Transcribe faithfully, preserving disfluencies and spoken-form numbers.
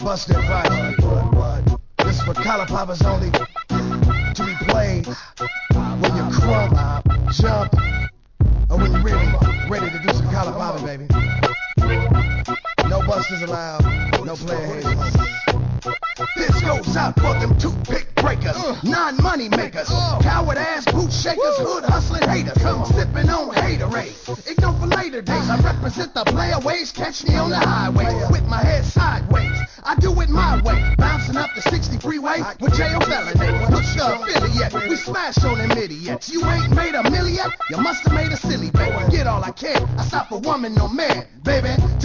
bust their body. This is for collar poppers only, to be played when you're crunk, jump, or when you're really ready to do some collar popping, baby. No busters allowed, no player haters. This goes out for them toothpick breakers, uh, non-money makers, uh, coward ass boot shakers, woo, hood hustling haters. Come on, sipping on haterade. Ignore for later days. I represent the player ways. Catch me on the highway with my head sideways. I do it my way, bouncing up the sixty freeway with J O Felony. Push the affiliate, we smash on them idiots. You ain't made a million, you must have made a silly bet. Get all I can. I stop for woman, no man, baby.